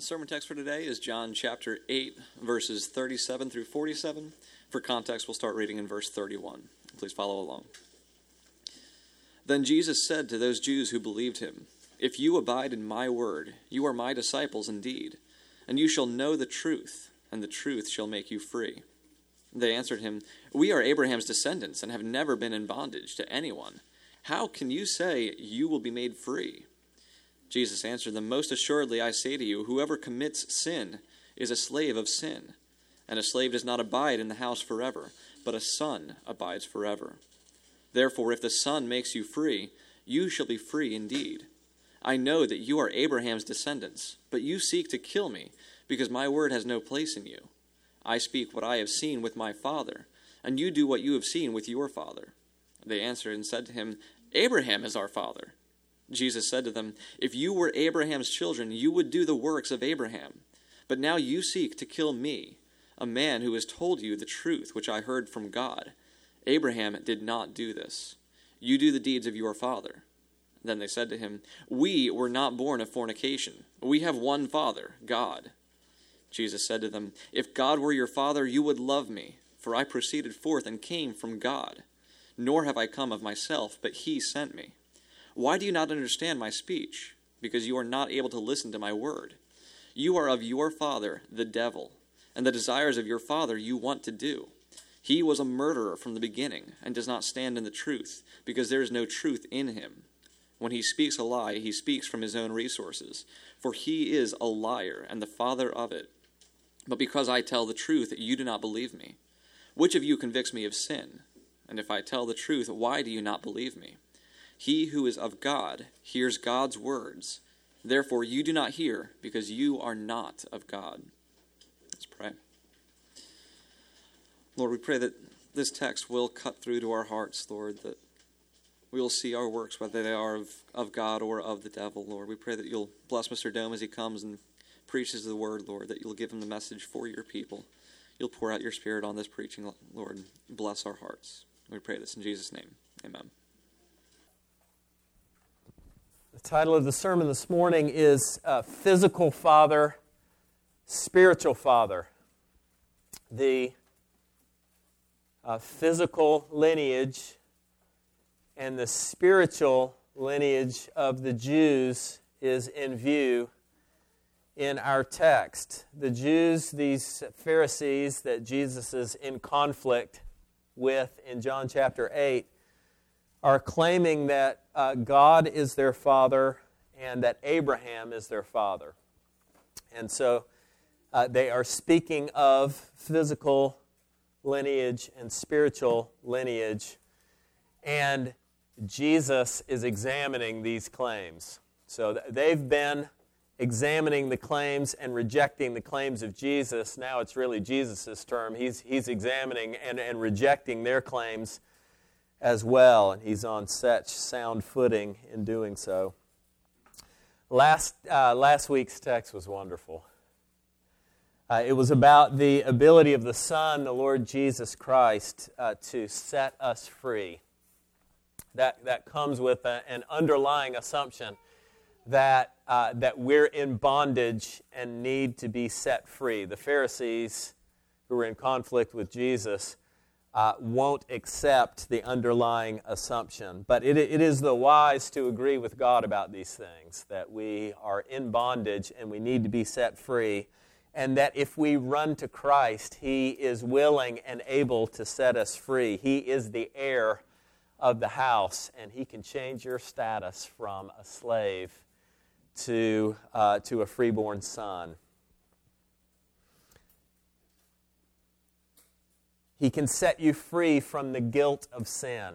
Sermon text for today is John chapter 8, verses 37 through 47. For context, we'll start reading in verse 31. Please follow along. Then Jesus said to those Jews who believed him, "If you abide in my word, you are my disciples indeed, and you shall know the truth, and the truth shall make you free." They answered him, "We are Abraham's descendants and have never been in bondage to anyone. How can you say you will be made free?" Jesus answered them, "Most assuredly I say to you, whoever commits sin is a slave of sin. And a slave does not abide in the house forever, but a son abides forever. Therefore, if the Son makes you free, you shall be free indeed. I know that you are Abraham's descendants, but you seek to kill me, because my word has no place in you. I speak what I have seen with my father, and you do what you have seen with your father." They answered and said to him, "Abraham is our father." Jesus said to them, "If you were Abraham's children, you would do the works of Abraham. But now you seek to kill me, a man who has told you the truth which I heard from God. Abraham did not do this. You do the deeds of your father." Then they said to him, "We were not born of fornication. We have one Father, God." Jesus said to them, "If God were your Father, you would love me, for I proceeded forth and came from God. Nor have I come of myself, but he sent me. Why do you not understand my speech? Because you are not able to listen to my word. You are of your father, the devil, and the desires of your father you want to do. He was a murderer from the beginning and does not stand in the truth, because there is no truth in him. When he speaks a lie, he speaks from his own resources, for he is a liar and the father of it. But because I tell the truth, you do not believe me. Which of you convicts me of sin? And if I tell the truth, why do you not believe me? He who is of God hears God's words. Therefore you do not hear, because you are not of God." Let's pray. Lord, we pray that this text will cut through to our hearts, Lord, that we will see our works, whether they are of God or of the devil, Lord. We pray that you'll bless Mr. Dome as he comes and preaches the word, Lord, that you'll give him the message for your people. You'll pour out your Spirit on this preaching, Lord, and bless our hearts. We pray this in Jesus' name. Amen. The title of the sermon this morning is Physical Father, Spiritual Father. The physical lineage and the spiritual lineage of the Jews is in view in our text. The Jews, these Pharisees that Jesus is in conflict with in John chapter 8, are claiming that God is their father and that Abraham is their father. And so they are speaking of physical lineage and spiritual lineage, and Jesus is examining these claims. So they've been examining the claims and rejecting the claims of Jesus. Now it's really Jesus' term. He's examining and rejecting their claims as well, and he's on such sound footing in doing so. Last week's text was wonderful. It was about the ability of the Son, the Lord Jesus Christ, to set us free. That comes with an underlying assumption that we're in bondage and need to be set free. The Pharisees, who were in conflict with Jesus, won't accept the underlying assumption. But it is the wise to agree with God about these things, that we are in bondage and we need to be set free, and that if we run to Christ, He is willing and able to set us free. He is the heir of the house, and He can change your status from a slave to a freeborn son. He can set you free from the guilt of sin.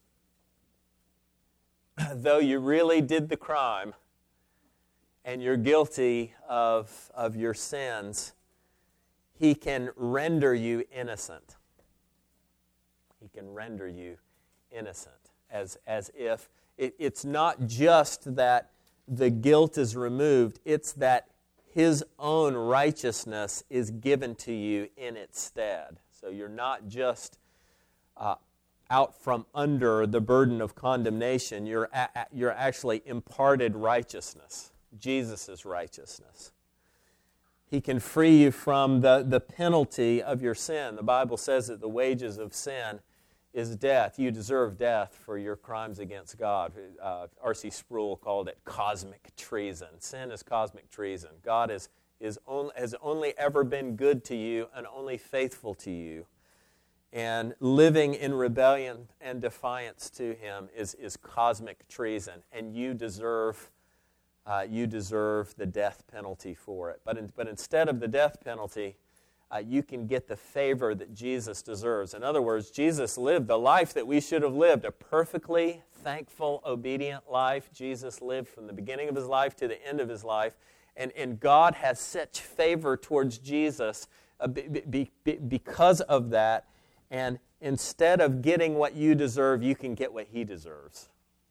Though you really did the crime and you're guilty of your sins, He can render you innocent. He can render you innocent. As if it's not just that the guilt is removed, it's that His own righteousness is given to you in its stead. So you're not just out from under the burden of condemnation. You're actually imparted righteousness, Jesus' righteousness. He can free you from the penalty of your sin. The Bible says that the wages of sin is death. You deserve death for your crimes against God. R.C. Sproul called it cosmic treason. Sin is cosmic treason. God has only ever been good to you and only faithful to you. And living in rebellion and defiance to Him is cosmic treason, and you deserve the death penalty for it. But instead of the death penalty, you can get the favor that Jesus deserves. In other words, Jesus lived the life that we should have lived, a perfectly thankful, obedient life. Jesus lived from the beginning of His life to the end of His life, and God has such favor towards Jesus because of that. And instead of getting what you deserve, you can get what He deserves.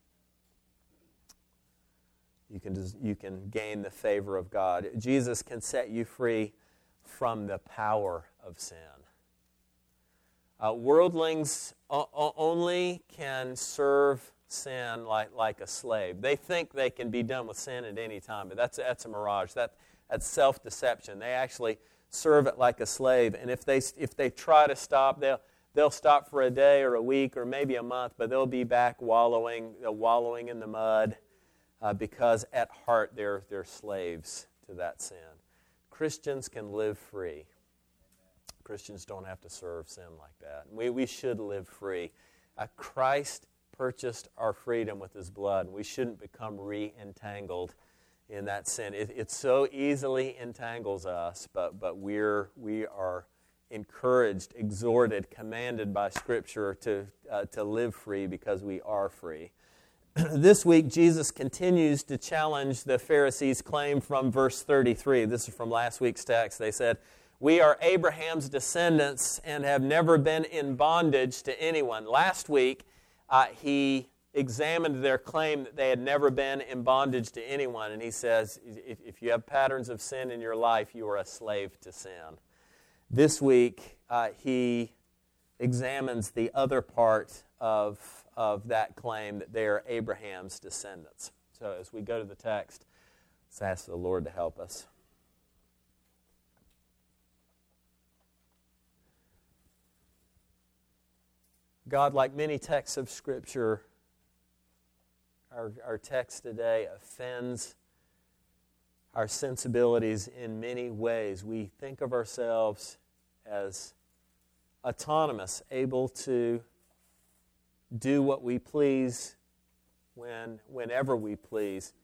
You can gain the favor of God. Jesus can set you free from the power of sin. Worldlings only can serve sin like a slave. They think they can be done with sin at any time, but that's a mirage. That's self-deception. They actually serve it like a slave, and if they try to stop, they'll stop for a day or a week or maybe a month, but they'll be back wallowing in the mud because at heart they're slaves to that sin. Christians can live free. Christians don't have to serve sin like that. We should live free. Christ purchased our freedom with His blood. We shouldn't become re-entangled in that sin. It so easily entangles us, but we are encouraged, exhorted, commanded by Scripture to live free because we are free. This week, Jesus continues to challenge the Pharisees' claim from verse 33. This is from last week's text. They said, "We are Abraham's descendants and have never been in bondage to anyone." Last week, He examined their claim that they had never been in bondage to anyone, and He says, if you have patterns of sin in your life, you are a slave to sin. This week, He examines the other part of that claim that they are Abraham's descendants. So as we go to the text, let's ask the Lord to help us. God, like many texts of Scripture, our text today offends our sensibilities in many ways. We think of ourselves as autonomous, able to do what we please whenever we please.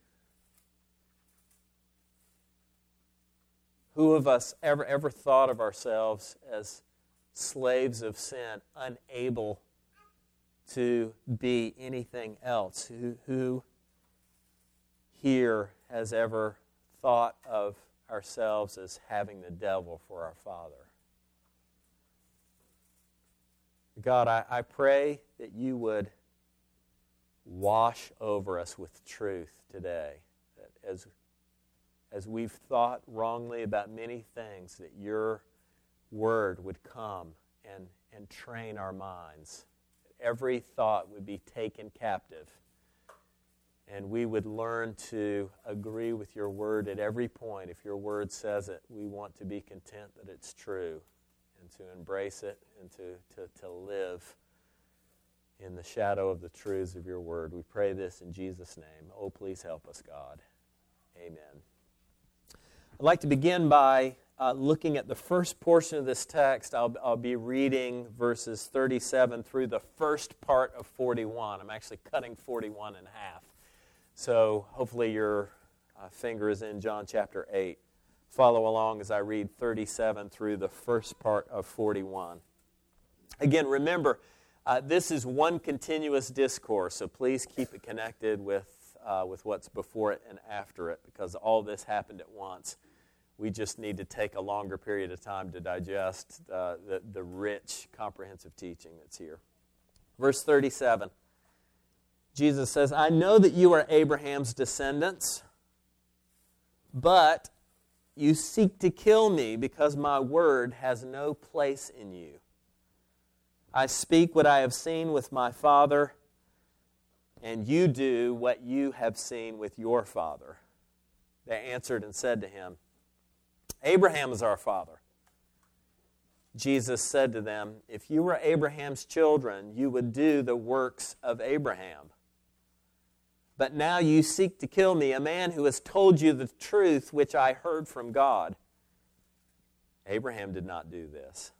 Who of us ever thought of ourselves as slaves of sin, unable to be anything else? Who here has ever thought of ourselves as having the devil for our father? God, I pray that you would wash over us with truth today. That as we've thought wrongly about many things, that your word would come and train our minds. Every thought would be taken captive. And we would learn to agree with your word at every point. If your word says it, we want to be content that it's true, and to embrace it, and to live in the shadow of the truths of your word. We pray this in Jesus' name. Oh, please help us, God. Amen. I'd like to begin by looking at the first portion of this text. I'll be reading verses 37 through the first part of 41. I'm actually cutting 41 in half. So hopefully your finger is in John chapter 8. Follow along as I read 37 through the first part of 41. Again, remember, this is one continuous discourse, so please keep it connected with what's before it and after it, because all this happened at once. We just need to take a longer period of time to digest the rich, comprehensive teaching that's here. Verse 37, Jesus says, "I know that you are Abraham's descendants, but you seek to kill me because my word has no place in you. I speak what I have seen with my father, and you do what you have seen with your father." They answered and said to him, Abraham is our father. Jesus said to them, if you were Abraham's children, you would do the works of Abraham. But now you seek to kill me, a man who has told you the truth which I heard from God. Abraham did not do this.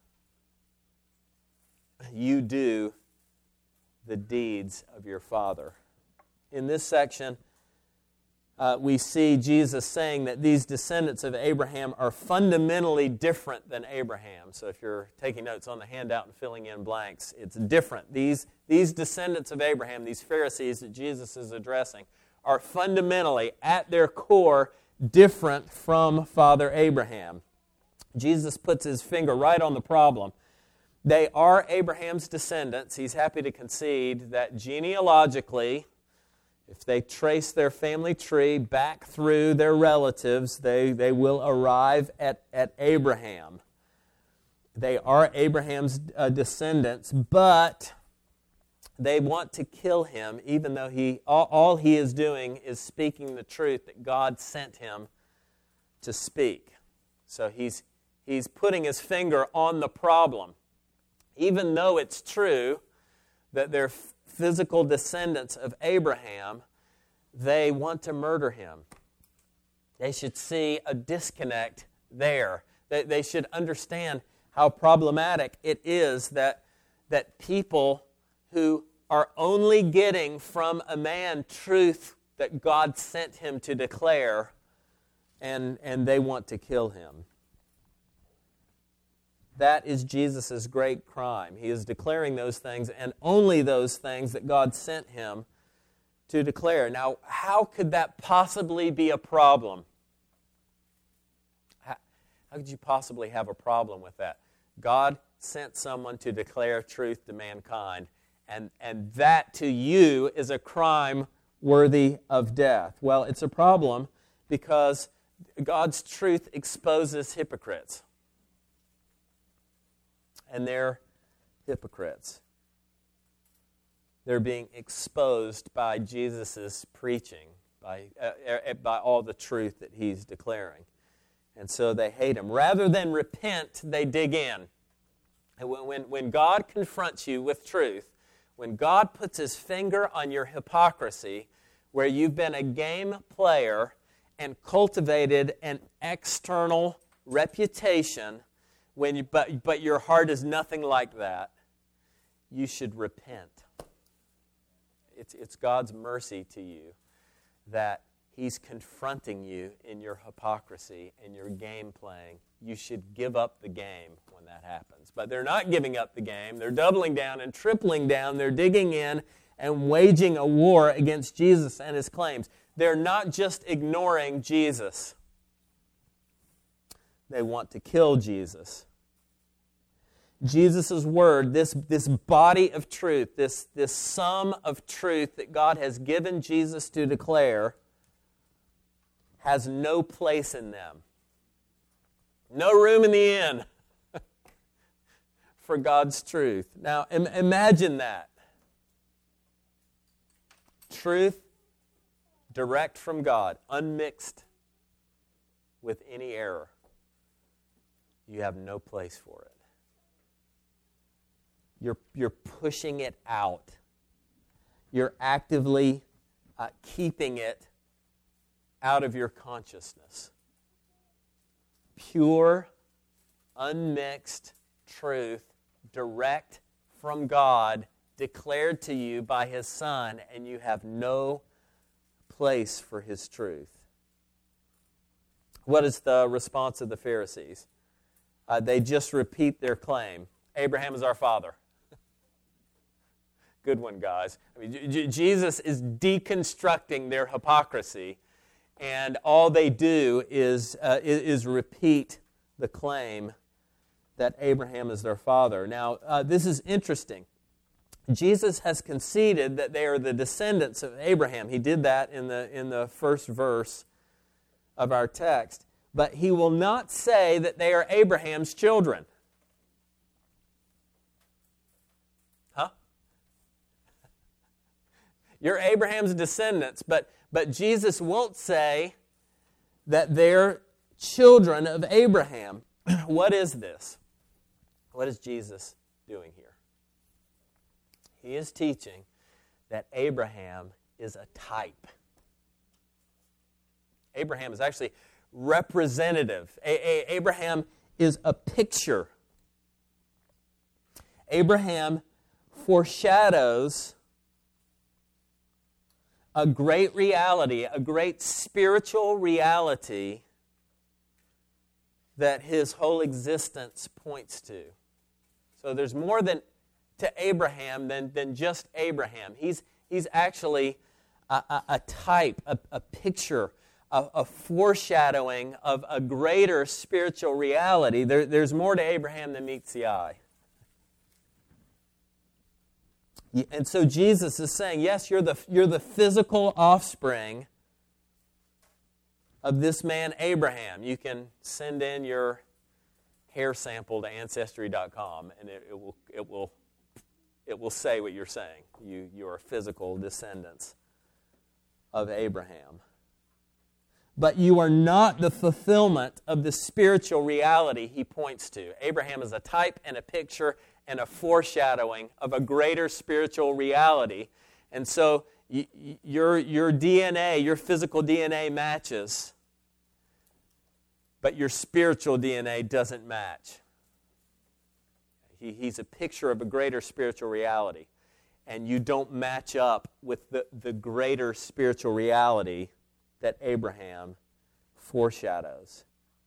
You do the deeds of your father. In this section, we see Jesus saying that these descendants of Abraham are fundamentally different than Abraham. So if you're taking notes on the handout and filling in blanks, it's different. These descendants of Abraham, these Pharisees that Jesus is addressing, are fundamentally, at their core, different from Father Abraham. Jesus puts his finger right on the problem. They are Abraham's descendants. He's happy to concede that genealogically, if they trace their family tree back through their relatives, they will arrive at Abraham. They are Abraham's descendants, but they want to kill him, even though all he is doing is speaking the truth that God sent him to speak. So he's putting his finger on the problem. Even though it's true that they're physical descendants of Abraham, they want to murder him. They should see a disconnect there. They should understand how problematic it is that people who are only getting from a man truth that God sent him to declare, and they want to kill him. That is Jesus' great crime. He is declaring those things, and only those things that God sent him to declare. Now, how could that possibly be a problem? How could you possibly have a problem with that? God sent someone to declare truth to mankind, and that to you is a crime worthy of death. Well, it's a problem because God's truth exposes hypocrites. And they're hypocrites. They're being exposed by Jesus' preaching, by all the truth that he's declaring. And so they hate him. Rather than repent, they dig in. And when God confronts you with truth, when God puts his finger on your hypocrisy, where you've been a game player and cultivated an external reputation, but your heart is nothing like that, you should repent. It's God's mercy to you that he's confronting you in your hypocrisy and your game playing. You should give up the game when that happens. But they're not giving up the game. They're doubling down and tripling down. They're digging in and waging a war against Jesus and his claims. They're not just ignoring Jesus. They want to kill Jesus. Jesus' word, this body of truth, this sum of truth that God has given Jesus to declare, has no place in them. No room in the inn for God's truth. Now, imagine that. Truth direct from God, unmixed with any error. You have no place for it. You're pushing it out. You're actively keeping it out of your consciousness. Pure, unmixed truth, direct from God, declared to you by his Son, and you have no place for his truth. What is the response of the Pharisees? They just repeat their claim. Abraham is our father. Good one, guys. I mean, Jesus is deconstructing their hypocrisy, and all they do is repeat the claim that Abraham is their father. Now, this is interesting. Jesus has conceded that they are the descendants of Abraham. He did that in the first verse of our text. But he will not say that they are Abraham's children. You're Abraham's descendants, but Jesus won't say that they're children of Abraham. What is this? What is Jesus doing here? He is teaching that Abraham is a type. Abraham is actually representative. Abraham is a picture. Abraham foreshadows a great reality, a great spiritual reality that his whole existence points to. So there's more to Abraham than just Abraham. He's actually a type, a picture, a foreshadowing of a greater spiritual reality. There's more to Abraham than meets the eye. And so Jesus is saying, yes, you're the physical offspring of this man Abraham. You can send in your hair sample to Ancestry.com, and it will say what you're saying. You are physical descendants of Abraham. But you are not the fulfillment of the spiritual reality he points to. Abraham is a type and a picture and a foreshadowing of a greater spiritual reality. And so your DNA, your physical DNA matches, but your spiritual DNA doesn't match. He's a picture of a greater spiritual reality. And you don't match up with the greater spiritual reality that Abraham foreshadows.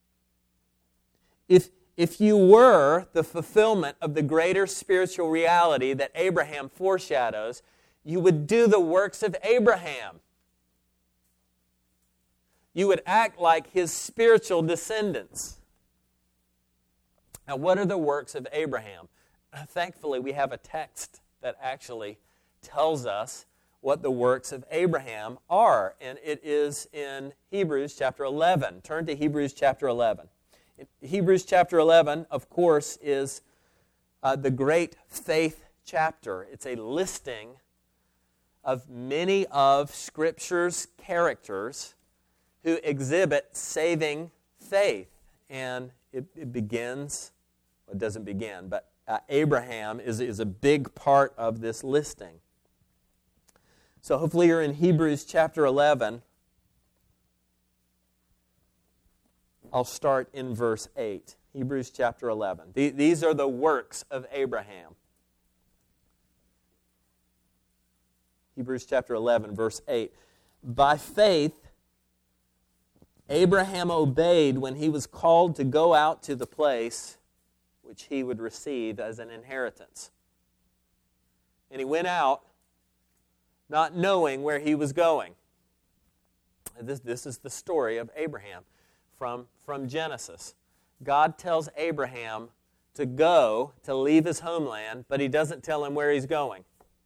If you were the fulfillment of the greater spiritual reality that Abraham foreshadows, you would do the works of Abraham. You would act like his spiritual descendants. Now, what are the works of Abraham? Thankfully, we have a text that actually tells us what the works of Abraham are, and it is in Hebrews chapter 11. Turn to Hebrews chapter 11. Hebrews chapter 11, of course, is the great faith chapter. It's a listing of many of Scripture's characters who exhibit saving faith. And it begins, well, it doesn't begin, but Abraham is a big part of this listing. So hopefully you're in Hebrews chapter 11. I'll start in verse 8. Hebrews chapter 11. These are the works of Abraham. Hebrews chapter 11, verse 8. By faith, Abraham obeyed when he was called to go out to the place which he would receive as an inheritance. And he went out not knowing where he was going. This is the story of Abraham from Genesis. God tells Abraham to go, to leave his homeland, but he doesn't tell him where he's going.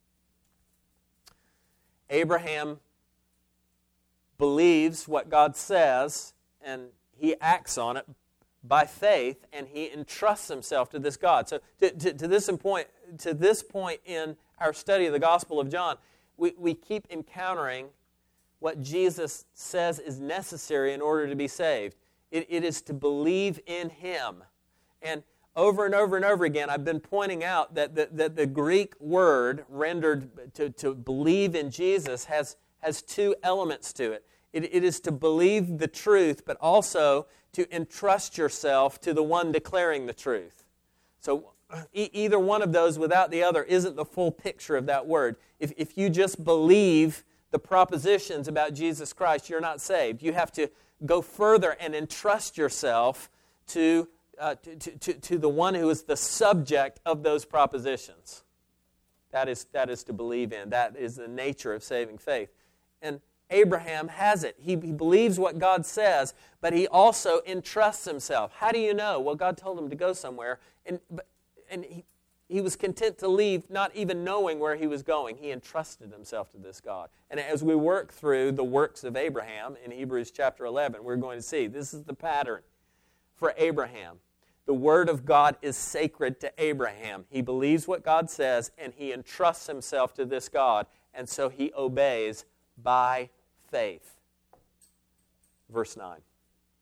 Abraham believes what God says, and he acts on it by faith, and he entrusts himself to this God. So to this point in our study of the Gospel of John, we keep encountering what Jesus says is necessary in order to be saved. It is to believe in Him. And over and over and over again, I've been pointing out that the Greek word rendered to believe in Jesus has two elements to it. It is to believe the truth, but also to entrust yourself to the one declaring the truth. So either one of those without the other isn't the full picture of that word. If you just believe the propositions about Jesus Christ, you're not saved. You have to go further and entrust yourself to the one who is the subject of those propositions. That is to believe in. That is the nature of saving faith. And Abraham has it. He believes what God says, but he also entrusts himself. How do you know? Well, God told him to go somewhere, and he was content to leave not even knowing where he was going. He entrusted himself to this God. And as we work through the works of Abraham in Hebrews chapter 11, we're going to see this is the pattern for Abraham. The Word of God is sacred to Abraham. He believes what God says, and he entrusts himself to this God, and so he obeys by faith. Verse 9.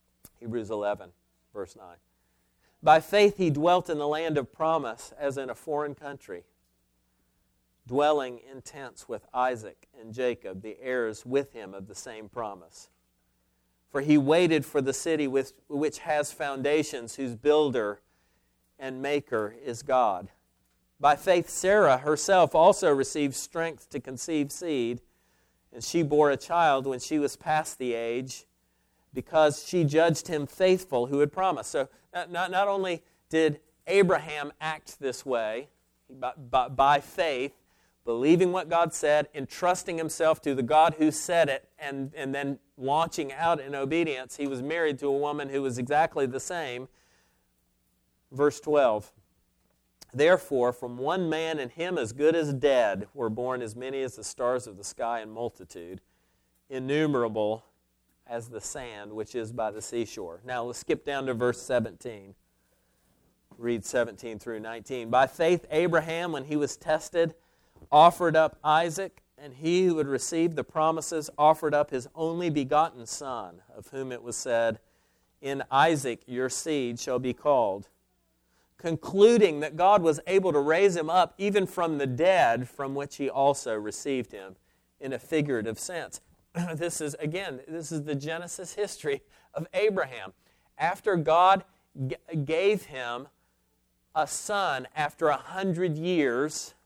Hebrews 11, verse 9. By faith he dwelt in the land of promise as in a foreign country, dwelling in tents with Isaac and Jacob, the heirs with him of the same promise. For he waited for the city which has foundations, whose builder and maker is God. By faith Sarah herself also received strength to conceive seed, and she bore a child when she was past the age, because she judged him faithful who had promised. So not only did Abraham act this way, by faith, believing what God said, entrusting himself to the God who said it, and then launching out in obedience, he was married to a woman who was exactly the same. Verse 12, therefore, from one man and him as good as dead were born as many as the stars of the sky in multitude, innumerable as the sand which is by the seashore. Now let's skip down to verse 17. Read 17 through 19. By faith Abraham, when he was tested, offered up Isaac, and he who had received the promises offered up his only begotten son, of whom it was said, in Isaac your seed shall be called, concluding that God was able to raise him up even from the dead, from which he also received him, in a figurative sense. This is the Genesis history of Abraham. After God gave him a son after 100 years,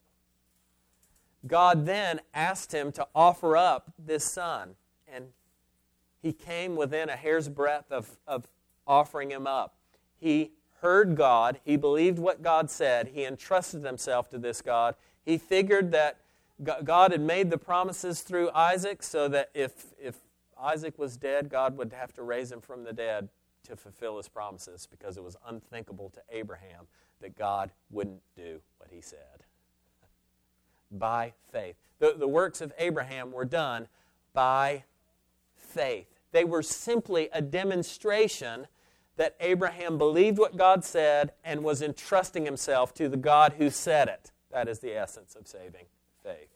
God then asked him to offer up this son. And he came within a hair's breadth of offering him up. He heard God. He believed what God said. He entrusted himself to this God. He figured that God had made the promises through Isaac, so that if Isaac was dead, God would have to raise him from the dead to fulfill his promises, because it was unthinkable to Abraham that God wouldn't do what he said. By faith. The works of Abraham were done by faith. They were simply a demonstration that Abraham believed what God said and was entrusting himself to the God who said it. That is the essence of saving faith.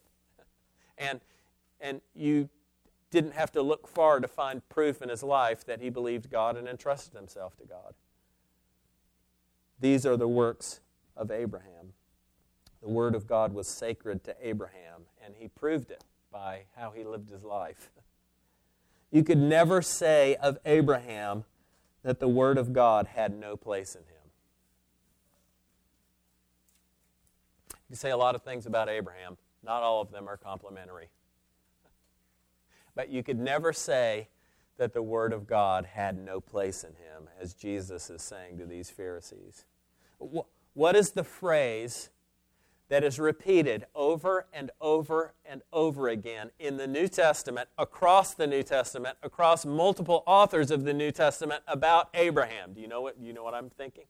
And you didn't have to look far to find proof in his life that he believed God and entrusted himself to God. These are the works of Abraham. The Word of God was sacred to Abraham, and he proved it by how he lived his life. You could never say of Abraham that the Word of God had no place in him. You say a lot of things about Abraham. Not all of them are complimentary. But you could never say that the Word of God had no place in him, as Jesus is saying to these Pharisees. What is the phrase that is repeated over and over and over again in the New Testament, across the New Testament, across multiple authors of the New Testament about Abraham? Do you know what I'm thinking?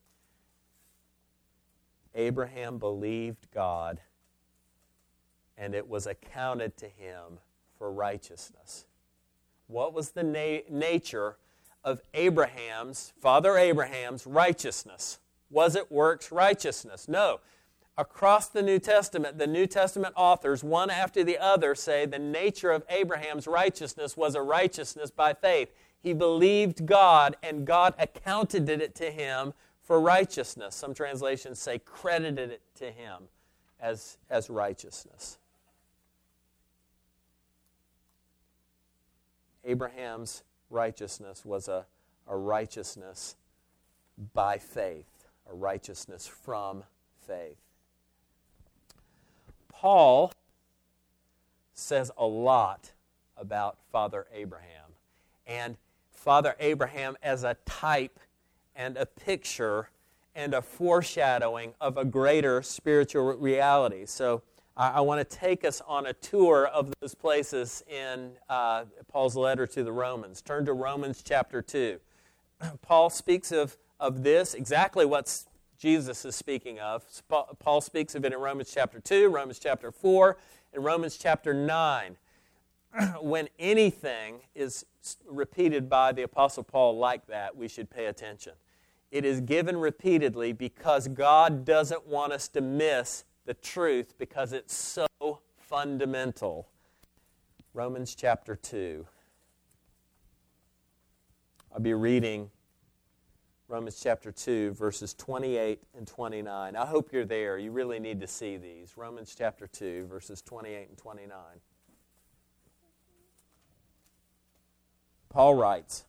Abraham believed God, and it was accounted to him for righteousness. What was the nature of Father Abraham's righteousness? Was it works righteousness? No. Across the New Testament authors, one after the other, say the nature of Abraham's righteousness was a righteousness by faith. He believed God, and God accounted it to him for righteousness. Some translations say credited it to him as righteousness. Abraham's righteousness was a righteousness by faith, a righteousness from faith. Paul says a lot about Father Abraham, and Father Abraham as a type and a picture and a foreshadowing of a greater spiritual reality. So I want to take us on a tour of those places in Paul's letter to the Romans. Turn to Romans chapter 2. Paul speaks of this, exactly what Jesus is speaking of. Paul speaks of it in Romans chapter 2, Romans chapter 4, and Romans chapter 9. When anything is repeated by the Apostle Paul like that, we should pay attention. It is given repeatedly because God doesn't want us to miss the truth, because it's so fundamental. Romans chapter 2. I'll be reading Romans chapter 2, verses 28 and 29. I hope you're there. You really need to see these. Romans chapter 2, verses 28 and 29. Paul writes,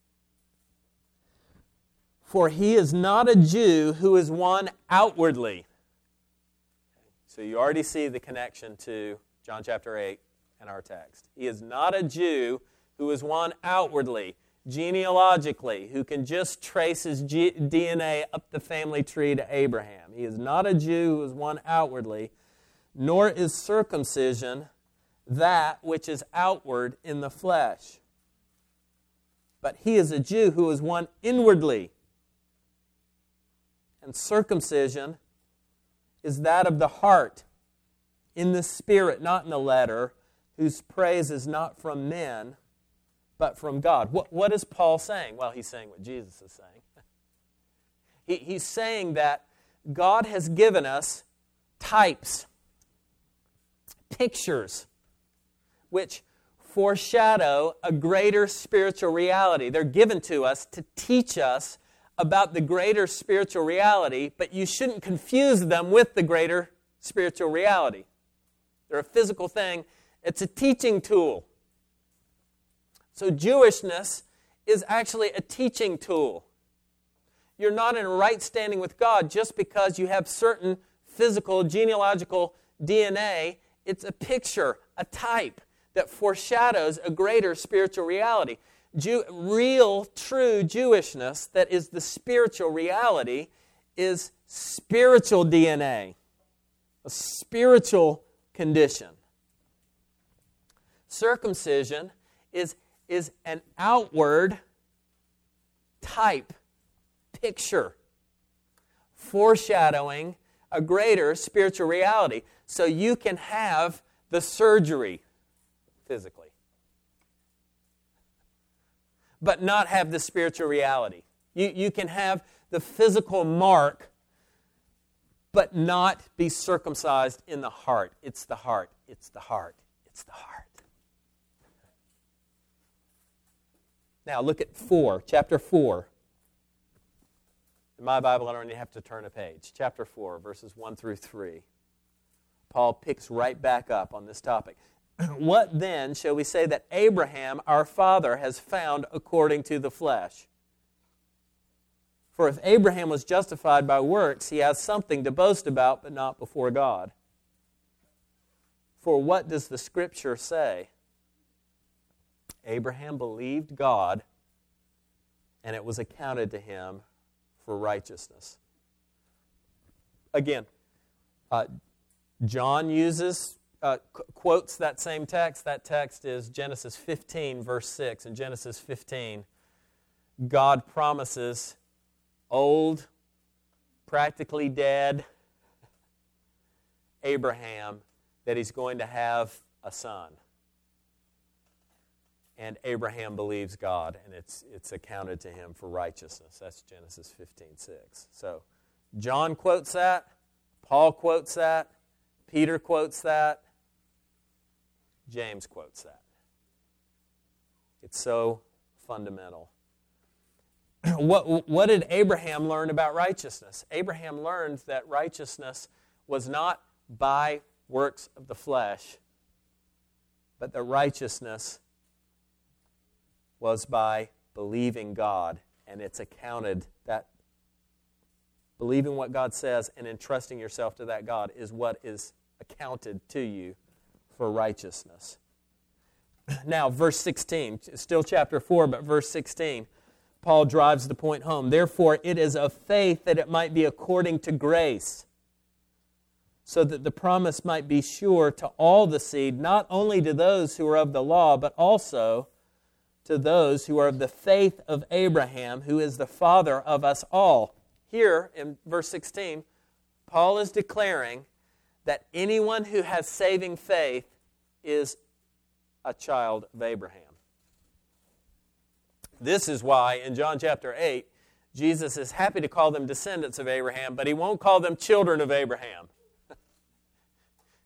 "For he is not a Jew who is one outwardly." So you already see the connection to John chapter 8 and our text. He is not a Jew who is one outwardly, genealogically, who can just trace his DNA up the family tree to Abraham. He is not a Jew who is one outwardly, nor is circumcision that which is outward in the flesh. But he is a Jew who is one inwardly. And circumcision is that of the heart, in the spirit, not in the letter, whose praise is not from men, but from God. What is Paul saying? Well, he's saying what Jesus is saying. He's saying that God has given us types, pictures, which foreshadow a greater spiritual reality. They're given to us to teach us about the greater spiritual reality, but you shouldn't confuse them with the greater spiritual reality. They're a physical thing. It's a teaching tool. So Jewishness is actually a teaching tool. You're not in right standing with God just because you have certain physical, genealogical DNA. It's a picture, a type that foreshadows a greater spiritual reality. Real, true Jewishness, that is the spiritual reality, is spiritual DNA, a spiritual condition. Circumcision is an outward type, picture, foreshadowing a greater spiritual reality. So you can have the surgery physically, but not have the spiritual reality. You can have the physical mark, but not be circumcised in the heart. It's the heart. It's the heart. It's the heart. Now look at chapter 4. In my Bible, I don't even have to turn a page. Chapter 4, verses 1 through 3. Paul picks right back up on this topic. What then shall we say that Abraham, our father, has found according to the flesh? For if Abraham was justified by works, he has something to boast about, but not before God. For what does the Scripture say? Abraham believed God, and it was accounted to him for righteousness. Again, John quotes that same text. That text is Genesis 15, verse 6. In Genesis 15, God promises old, practically dead Abraham that he's going to have a son. And Abraham believes God, and it's accounted to him for righteousness. That's Genesis 15:6. So John quotes that, Paul quotes that, Peter quotes that, James quotes that. It's so fundamental. What did Abraham learn about righteousness? Abraham learned that righteousness was not by works of the flesh, but that righteousness was by believing God, and it's accounted that believing what God says and entrusting yourself to that God is what is accounted to you for righteousness. Now, verse 16, still chapter 4, but verse 16, Paul drives the point home. Therefore, it is of faith that it might be according to grace, so that the promise might be sure to all the seed, not only to those who are of the law, but also to those who are of the faith of Abraham, who is the father of us all. Here, in verse 16, Paul is declaring that anyone who has saving faith is a child of Abraham. This is why in John chapter 8, Jesus is happy to call them descendants of Abraham, but he won't call them children of Abraham.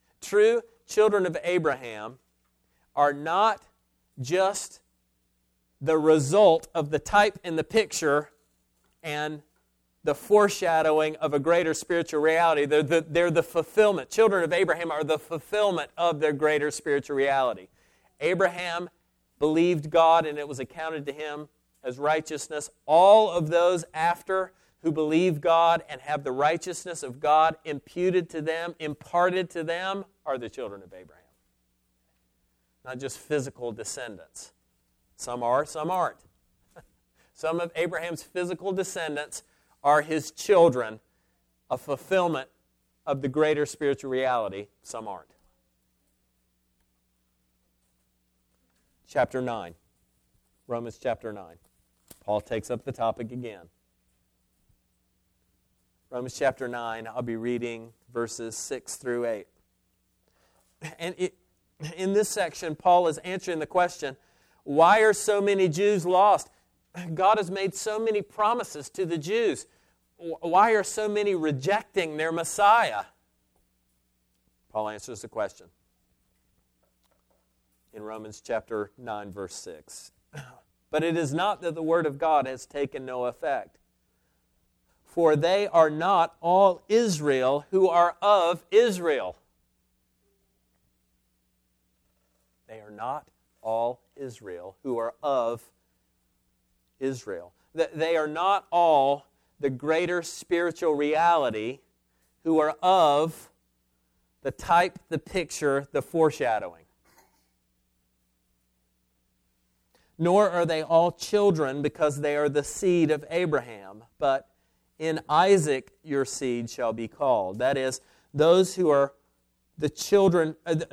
True children of Abraham are not just the result of the type in the picture and the foreshadowing of a greater spiritual reality. They're the fulfillment. Children of Abraham are the fulfillment of their greater spiritual reality. Abraham believed God, and it was accounted to him as righteousness. All of those after who believe God and have the righteousness of God imputed to them, imparted to them, are the children of Abraham. Not just physical descendants. Some are, some aren't. Some of Abraham's physical descendants are his children, a fulfillment of the greater spiritual reality. Some aren't. Chapter 9. Romans chapter 9. Paul takes up the topic again. Romans chapter 9, I'll be reading verses 6 through 8. And in this section, Paul is answering the question, why are so many Jews lost? God has made so many promises to the Jews. Why are so many rejecting their Messiah? Paul answers the question in Romans chapter 9, verse 6. But it is not that the word of God has taken no effect. For they are not all Israel who are of Israel. They are not all Israel who are of Israel. They are not all the greater spiritual reality who are of the type, the picture, the foreshadowing. Nor are they all children because they are the seed of Abraham, but in Isaac your seed shall be called. That is, those who are the children,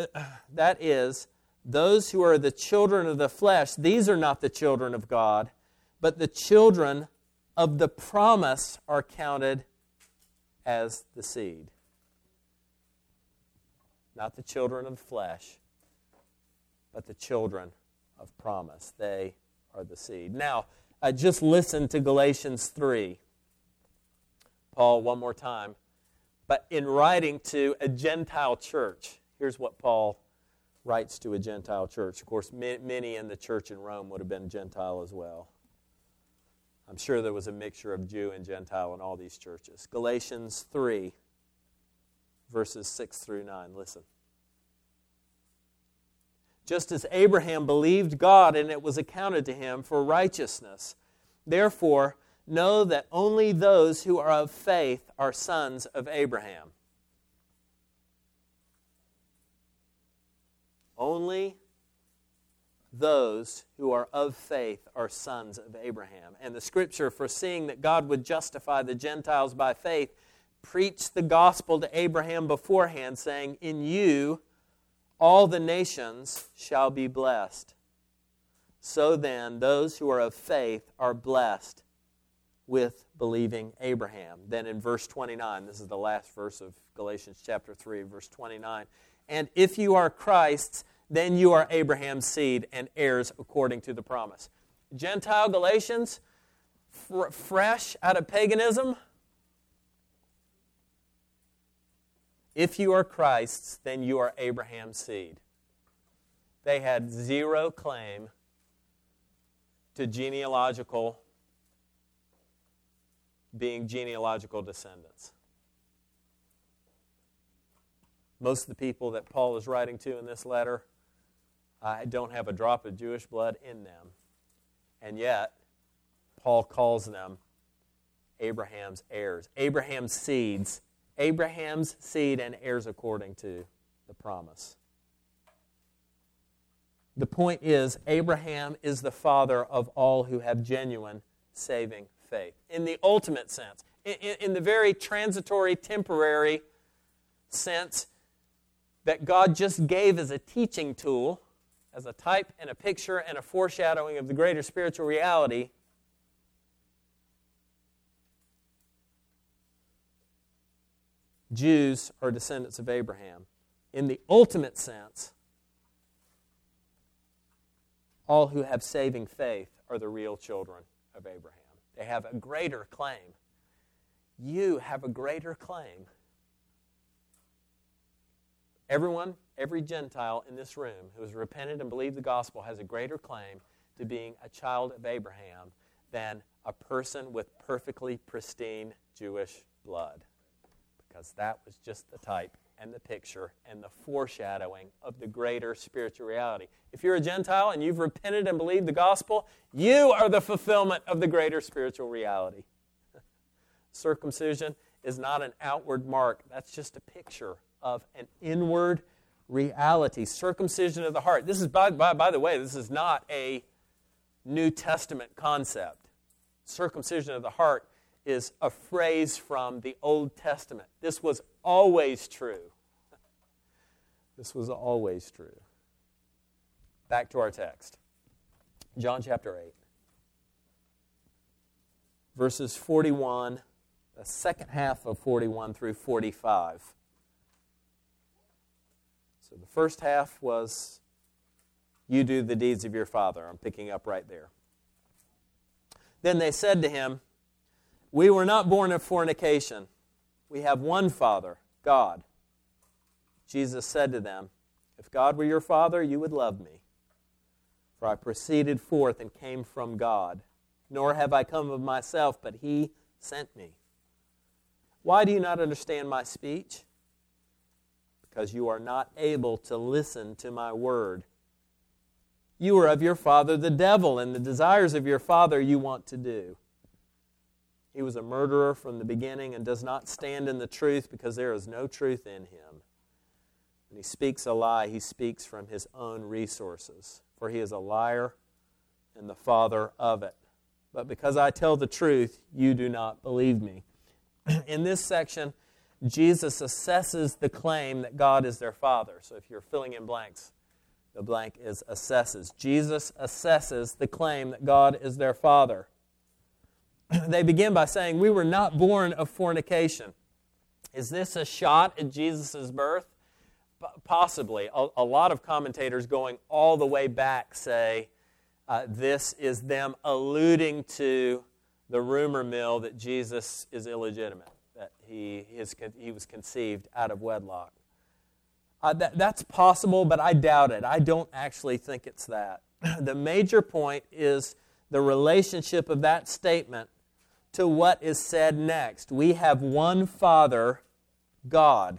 those who are the children of the flesh, these are not the children of God, but the children of the promise are counted as the seed. Not the children of the flesh, but the children of promise. They are the seed. Now, just listen to Galatians 3. Paul, one more time. But in writing to a Gentile church, here's what Paul writes to a Gentile church. Of course, many in the church in Rome would have been Gentile as well. I'm sure there was a mixture of Jew and Gentile in all these churches. Galatians 3, verses 6 through 9. Listen. Just as Abraham believed God and it was accounted to him for righteousness, therefore, know that only those who are of faith are sons of Abraham. Only those who are of faith are sons of Abraham. And the Scripture, foreseeing that God would justify the Gentiles by faith, preached the gospel to Abraham beforehand, saying, in you all the nations shall be blessed. So then, those who are of faith are blessed with believing Abraham. Then in verse 29, this is the last verse of Galatians chapter 3, verse 29. And if you are Christ's, then you are Abraham's seed and heirs according to the promise. Gentile Galatians, fresh out of paganism, if you are Christ's, then you are Abraham's seed. They had zero claim to being genealogical descendants. Most of the people that Paul is writing to in this letter don't have a drop of Jewish blood in them. And yet, Paul calls them Abraham's heirs. Abraham's seed and heirs according to the promise. The point is, Abraham is the father of all who have genuine saving faith. In the ultimate sense, in the very transitory, temporary sense that God just gave as a teaching tool, as a type and a picture and a foreshadowing of the greater spiritual reality, Jews are descendants of Abraham. In the ultimate sense, all who have saving faith are the real children of Abraham. They have a greater claim. You have a greater claim. Everyone, every Gentile in this room who has repented and believed the gospel has a greater claim to being a child of Abraham than a person with perfectly pristine Jewish blood, because that was just the type and the picture and the foreshadowing of the greater spiritual reality. If you're a Gentile and you've repented and believed the gospel, you are the fulfillment of the greater spiritual reality. Circumcision is not an outward mark. That's just a picture of an inward reality. Circumcision of the heart. This is, by the way, this is not a New Testament concept. Circumcision of the heart is a phrase from the Old Testament. This was always true. This was always true. Back to our text. John chapter 8. Verses 41, the second half of 41 through 45. So the first half was, you do the deeds of your father. I'm picking up right there. Then they said to him, we were not born of fornication. We have one Father, God. Jesus said to them, if God were your Father, you would love me. For I proceeded forth and came from God. Nor have I come of myself, but He sent me. Why do you not understand my speech? Because you are not able to listen to my word. You are of your father the devil, and the desires of your father you want to do. He was a murderer from the beginning and does not stand in the truth because there is no truth in him. When he speaks a lie, he speaks from his own resources, for he is a liar and the father of it. But because I tell the truth, you do not believe me. In this section, Jesus assesses the claim that God is their Father. So if you're filling in blanks, the blank is assesses. Jesus assesses the claim that God is their Father. They begin by saying, we were not born of fornication. Is this a shot at Jesus' birth? Possibly. A lot of commentators going all the way back say this is them alluding to the rumor mill that Jesus is illegitimate, that he was conceived out of wedlock. That's possible, but I doubt it. I don't actually think it's that. The major point is the relationship of that statement to what is said next. We have one Father, God.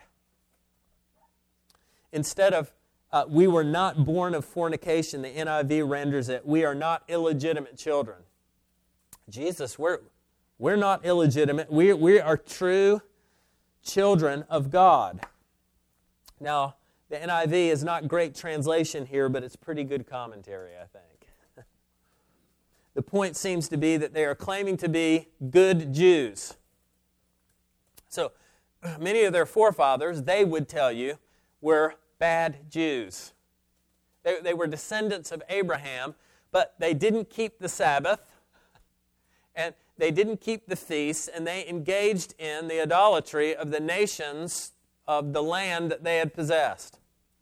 Instead of we were not born of fornication, the NIV renders it, we are not illegitimate children. Jesus, we're not illegitimate. We are true children of God. Now, the NIV is not great translation here, but it's pretty good commentary, I think. The point seems to be that they are claiming to be good Jews. So, many of their forefathers, they would tell you, were bad Jews. They were descendants of Abraham, but they didn't keep the Sabbath, and they didn't keep the feasts, and they engaged in the idolatry of the nations of the land that they had possessed.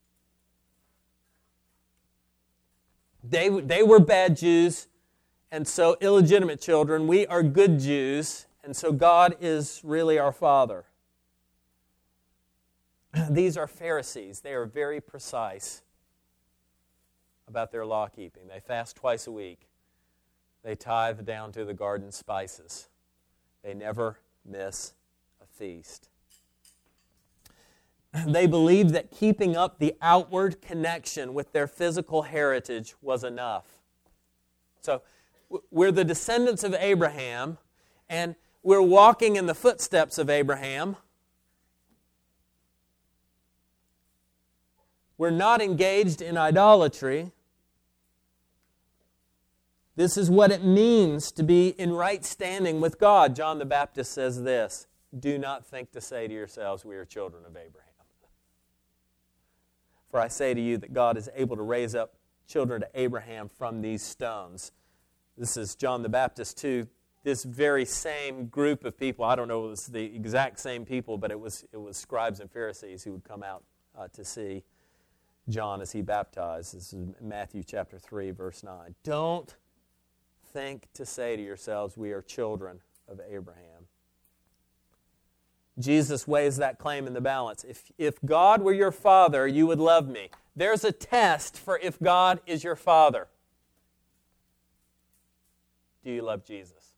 They were bad Jews, and so illegitimate children. We are good Jews, and so God is really our Father. These are Pharisees. They are very precise about their law keeping. They fast twice a week. They tithe down to the garden spices. They never miss a feast. They believed that keeping up the outward connection with their physical heritage was enough. So, we're the descendants of Abraham, and we're walking in the footsteps of Abraham. We're not engaged in idolatry. This is what it means to be in right standing with God. John the Baptist says this, do not think to say to yourselves, we are children of Abraham. For I say to you that God is able to raise up children to Abraham from these stones. This is John the Baptist to this very same group of people. I don't know if it was the exact same people, but it was scribes and Pharisees who would come out to see John as he baptized. This is Matthew chapter 3, verse 9. Don't think to say to yourselves, we are children of Abraham. Jesus weighs that claim in the balance. If God were your Father, you would love me. There's a test for if God is your Father. do you love Jesus?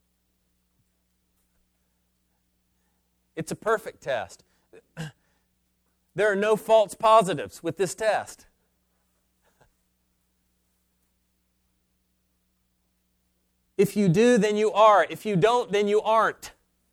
It's a perfect test. There are no false positives with this test. If you do, then you are. If you don't, then you aren't.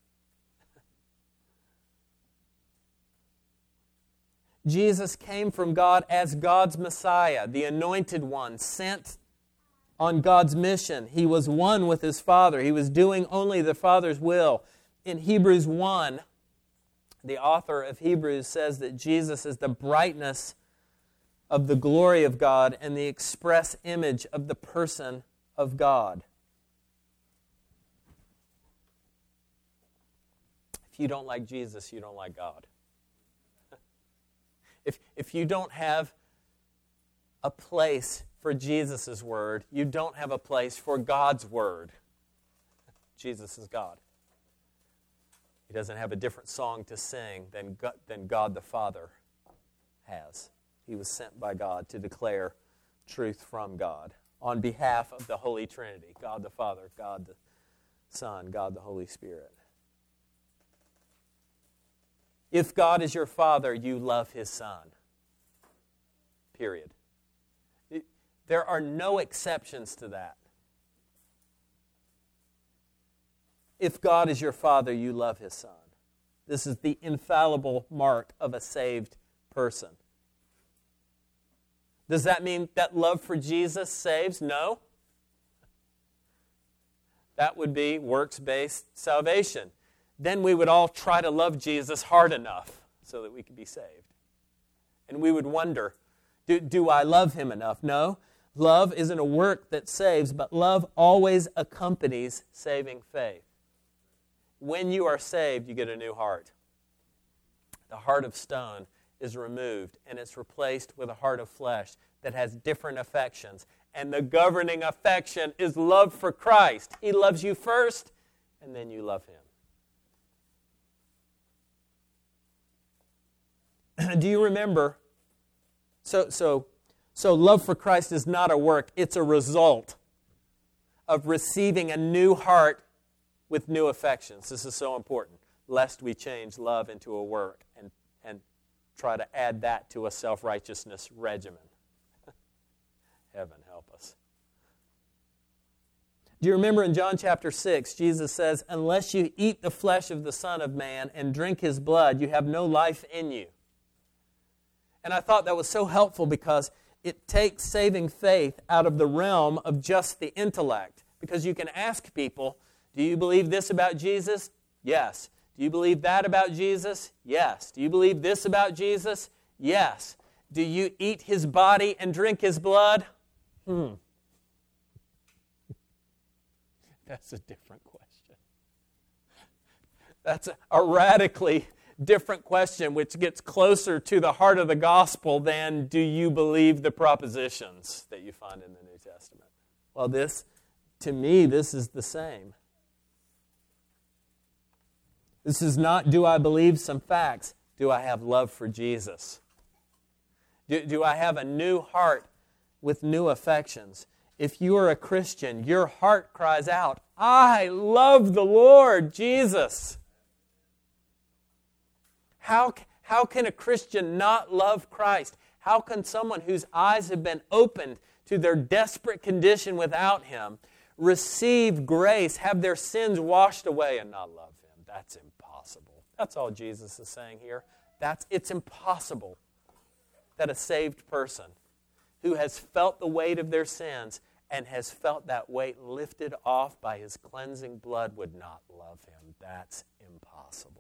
Jesus came from God as God's Messiah, the anointed one, sent on God's mission. He was one with His Father. He was doing only the Father's will. In Hebrews 1, the author of Hebrews says that Jesus is the brightness of the glory of God and the express image of the person of God. If you don't like Jesus, you don't like God. If you don't have a place for Jesus' word, you don't have a place for God's word. Jesus is God. He doesn't have a different song to sing than God the Father has. He was sent by God to declare truth from God on behalf of the Holy Trinity, God the Father, God the Son, God the Holy Spirit. If God is your Father, you love His Son. Period. There are no exceptions to that. If God is your Father, you love His Son. This is the infallible mark of a saved person. Does that mean that love for Jesus saves? No. That would be works-based salvation. Then we would all try to love Jesus hard enough so that we could be saved. And we would wonder, do I love Him enough? No. Love isn't a work that saves, but love always accompanies saving faith. When you are saved, you get a new heart. The heart of stone is removed, and it's replaced with a heart of flesh that has different affections. And the governing affection is love for Christ. He loves you first, and then you love Him. Do you remember? So love for Christ is not a work. It's a result of receiving a new heart with new affections. This is so important, lest we change love into a work and try to add that to a self-righteousness regimen. Heaven help us. Do you remember in John chapter 6, Jesus says, "Unless you eat the flesh of the Son of Man and drink His blood, you have no life in you." And I thought that was so helpful because it takes saving faith out of the realm of just the intellect. Because you can ask people, do you believe this about Jesus? Yes. Do you believe that about Jesus? Yes. Do you believe this about Jesus? Yes. Do you eat His body and drink His blood? That's a different question. That's a radically different question, which gets closer to the heart of the gospel than do you believe the propositions that you find in the New Testament. Well, to me, this is the same. This is not, do I believe some facts? Do I have love for Jesus? Do I have a new heart with new affections? If you are a Christian, your heart cries out, I love the Lord Jesus. How can a Christian not love Christ? How can someone whose eyes have been opened to their desperate condition without Him receive grace, have their sins washed away, and not love Him? That's impossible. That's all Jesus is saying here. It's impossible that a saved person who has felt the weight of their sins and has felt that weight lifted off by His cleansing blood would not love Him. That's impossible.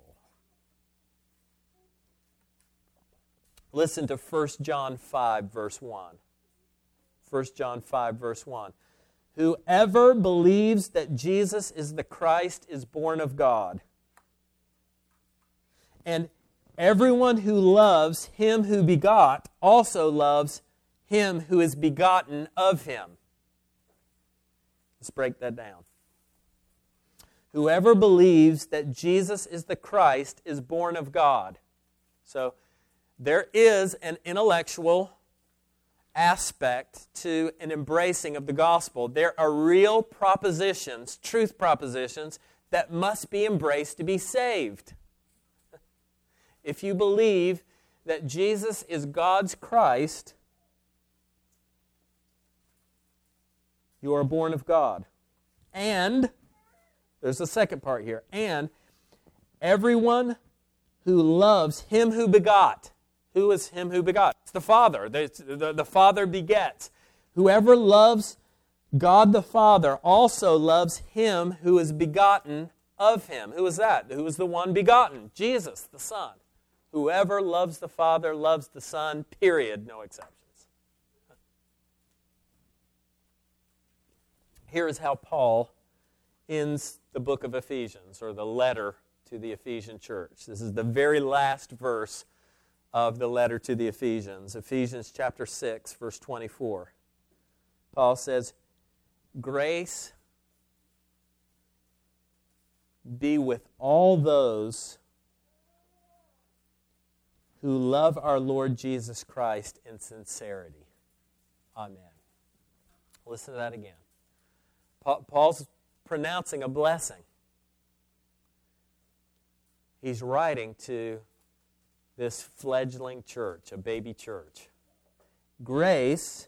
Listen to 1 John 5, verse 1. 1 John 5, verse 1. Whoever believes that Jesus is the Christ is born of God. And everyone who loves Him who begot also loves Him who is begotten of Him. Let's break that down. Whoever believes that Jesus is the Christ is born of God. So, there is an intellectual aspect to an embracing of the gospel. There are real propositions, truth propositions, that must be embraced to be saved. If you believe that Jesus is God's Christ, you are born of God. And, there's the second part here, and everyone who loves Him who begot. Who is Him who begot? It's the Father. The Father begets. Whoever loves God the Father also loves Him who is begotten of Him. Who is that? Who is the one begotten? Jesus, the Son. Whoever loves the Father loves the Son, period, no exceptions. Here is how Paul ends the book of Ephesians, or the letter to the Ephesian church. This is the very last verse of the letter to the Ephesians. Ephesians chapter 6, verse 24. Paul says, "Grace be with all those who love our Lord Jesus Christ in sincerity." Amen. Listen to that again. Paul's pronouncing a blessing. He's writing to this fledgling church, a baby church. Grace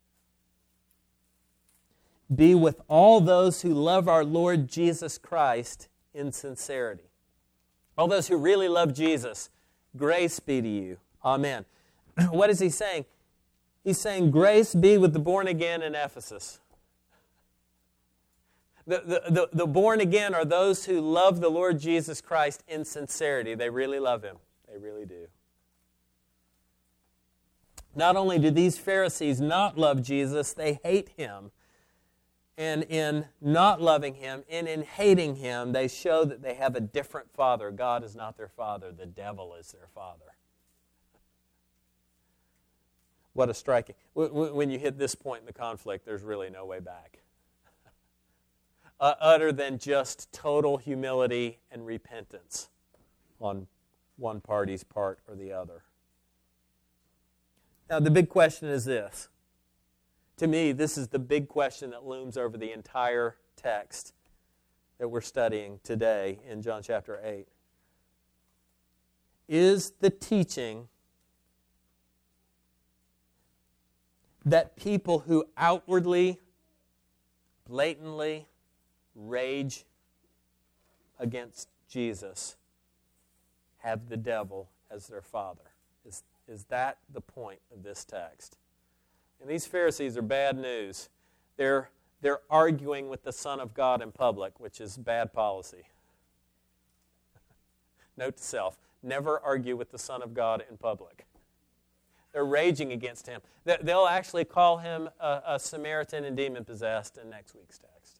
be with all those who love our Lord Jesus Christ in sincerity. All those who really love Jesus, grace be to you. Amen. What is he saying? He's saying, grace be with the born again in Ephesus. The born again are those who love the Lord Jesus Christ in sincerity. They really love Him. They really do. Not only do these Pharisees not love Jesus, they hate Him. And in not loving Him, and in hating Him, they show that they have a different father. God is not their father. The devil is their father. What a striking. When you hit this point in the conflict, there's really no way back. Other than just total humility and repentance on one party's part or the other. Now, the big question is this. To me, this is the big question that looms over the entire text that we're studying today in John chapter 8. Is the teaching that people who outwardly, blatantly rage against Jesus have the devil as their father? Is that the point of this text? And these Pharisees are bad news. They're arguing with the Son of God in public, which is bad policy. Note to self, never argue with the Son of God in public. They're raging against Him. They'll actually call Him a Samaritan and demon-possessed in next week's text.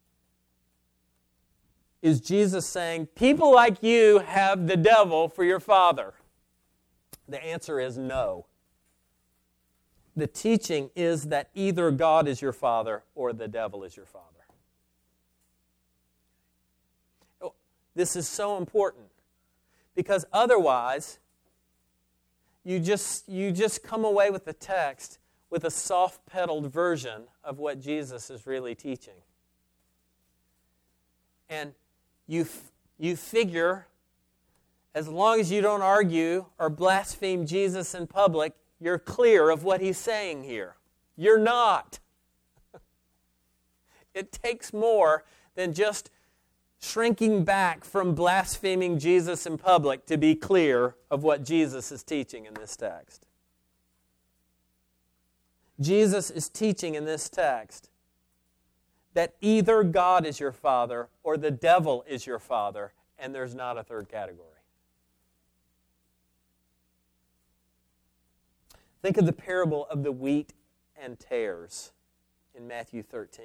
Is Jesus saying, people like you have the devil for your father? The answer is no. The teaching is that either God is your father or the devil is your father. This is so important because otherwise you just come away with the text with a soft-pedaled version of what Jesus is really teaching. And you figure, as long as you don't argue or blaspheme Jesus in public, you're clear of what He's saying here. You're not. It takes more than just shrinking back from blaspheming Jesus in public to be clear of what Jesus is teaching in this text. Jesus is teaching in this text that either God is your father or the devil is your father, and there's not a third category. Think of the parable of the wheat and tares in Matthew 13.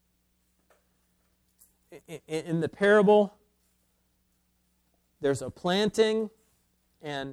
In the parable, there's a planting and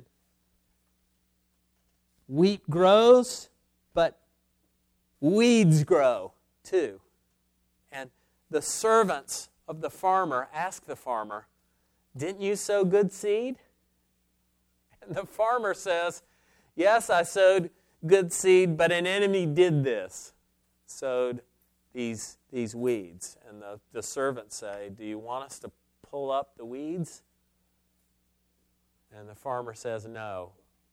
wheat grows, but weeds grow too. And the servants of the farmer ask the farmer, "Didn't you sow good seed?" And the farmer says, "Yes, I sowed good seed, but an enemy did this, sowed these weeds. And the servants say, do you want us to pull up the weeds? And the farmer says, no.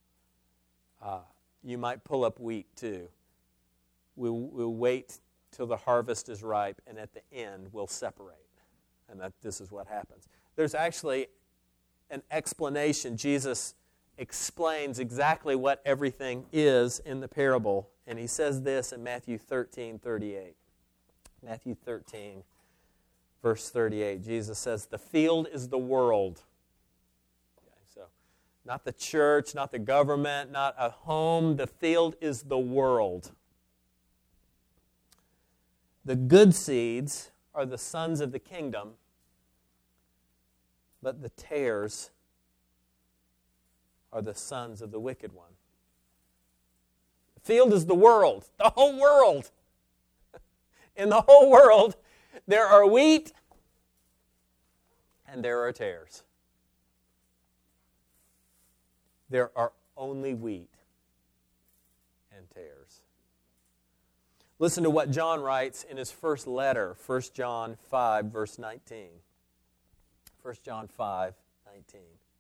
You might pull up wheat too. We'll wait till the harvest is ripe, and at the end we'll separate. And this is what happens. There's actually an explanation. Jesus explains exactly what everything is in the parable. And he says this in Matthew 13:38. Matthew 13, verse 38. Jesus says, the field is the world. Okay, so not the church, not the government, not a home. The field is the world. The good seeds are the sons of the kingdom, but the tares are the sons of the wicked one. The field is the world, the whole world. In the whole world, there are wheat and there are tares. There are only wheat and tares. Listen to what John writes in his first letter, 1 John 5, verse 19. 1 John 5, 19.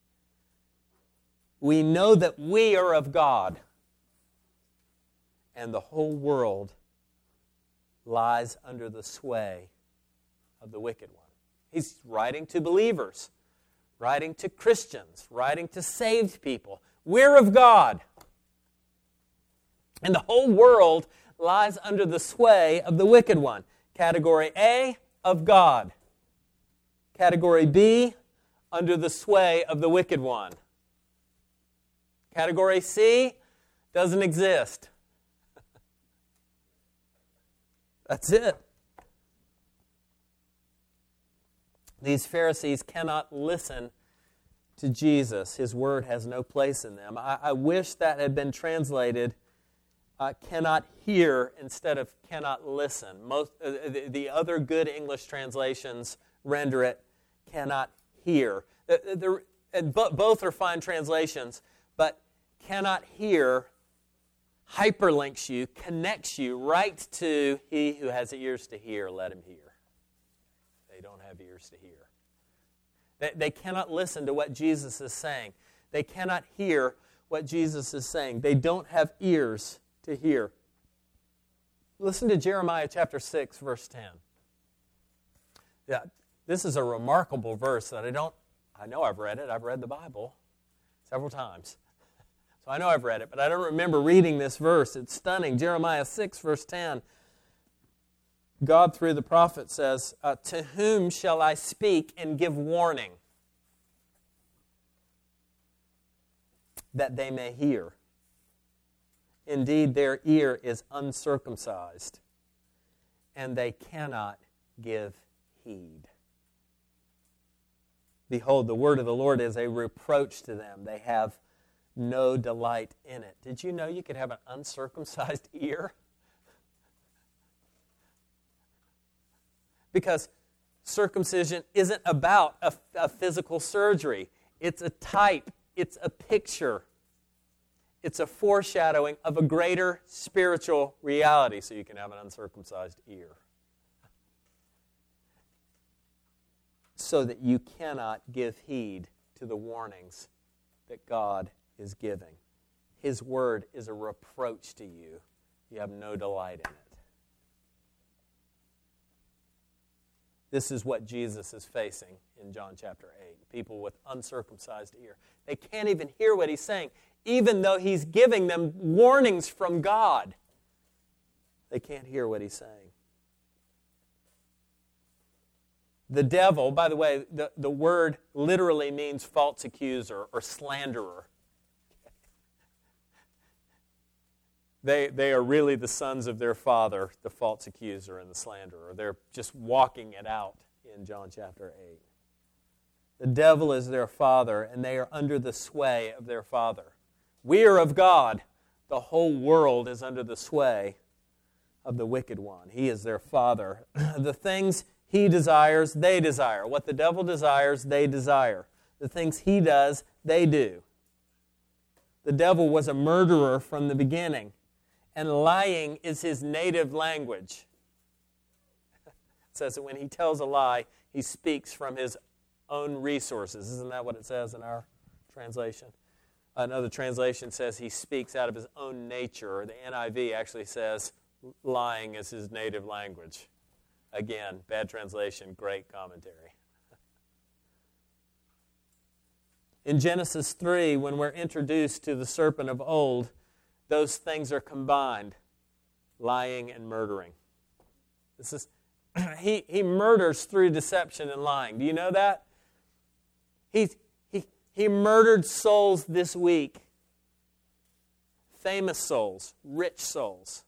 We know that we are of God, and the whole world lies under the sway of the wicked one. He's writing to believers, writing to Christians, writing to saved people. We're of God, and the whole world lies under the sway of the wicked one. Category A, of God. Category B, under the sway of the wicked one. Category C, doesn't exist. That's it. These Pharisees cannot listen to Jesus. His word has no place in them. I wish that had been translated cannot hear instead of cannot listen. The other good English translations render it cannot hear. Both are fine translations, but cannot hear hyperlinks you, connects you right to he who has ears to hear, let him hear. They don't have ears to hear. They cannot listen to what Jesus is saying. They cannot hear what Jesus is saying. They don't have ears to hear. Listen to Jeremiah chapter 6, verse 10. Yeah, this is a remarkable verse that I know I've read it. I've read the Bible several times. So I know I've read it, but I don't remember reading this verse. It's stunning. Jeremiah 6, verse 10. God, through the prophet, says, to whom shall I speak and give warning? That they may hear. Indeed, their ear is uncircumcised, and they cannot give heed. Behold, the word of the Lord is a reproach to them. They have no delight in it. Did you know you could have an uncircumcised ear? Because circumcision isn't about a physical surgery. It's a type. It's a picture. It's a foreshadowing of a greater spiritual reality, so you can have an uncircumcised ear. So that you cannot give heed to the warnings that God is giving. His word is a reproach to you. You have no delight in it. This is what Jesus is facing in John chapter 8. People with uncircumcised ear. They can't even hear what he's saying, even though he's giving them warnings from God. They can't hear what he's saying. The devil, by the way, the word literally means false accuser or slanderer. They are really the sons of their father, the false accuser and the slanderer. They're just walking it out in John chapter 8. The devil is their father, and they are under the sway of their father. We are of God. The whole world is under the sway of the wicked one. He is their father. The things he desires, they desire. What the devil desires, they desire. The things he does, they do. The devil was a murderer from the beginning. and lying is his native language. It says that when he tells a lie, he speaks from his own resources. Isn't that what it says in our translation? Another translation says he speaks out of his own nature, or the NIV actually says lying is his native language. Again, bad translation, great commentary. In Genesis 3, when we're introduced to the serpent of old, those things are combined, lying and murdering. This is he murders through deception and lying. Do you know that? He murdered souls this week. Famous souls, rich souls.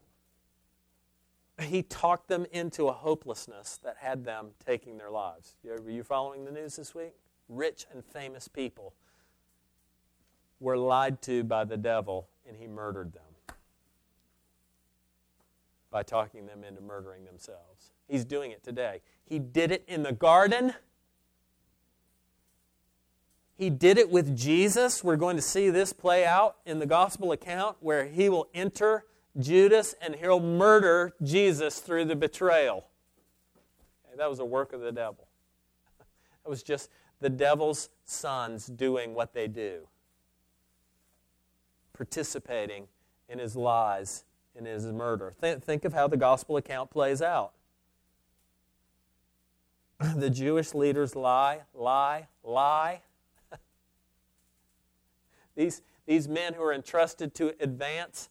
He talked them into a hopelessness that had them taking their lives. Were you following the news this week? Rich and famous people were lied to by the devil, and he murdered them by talking them into murdering themselves. He's doing it today. He did it in the garden. He did it with Jesus. We're going to see this play out in the gospel account where he will enter Judas and he'll murder Jesus through the betrayal. Okay, that was a work of the devil. That was just the devil's sons doing what they do. Participating in his lies, in his murder. Think of how the gospel account plays out. The Jewish leaders lie. These men who are entrusted to advance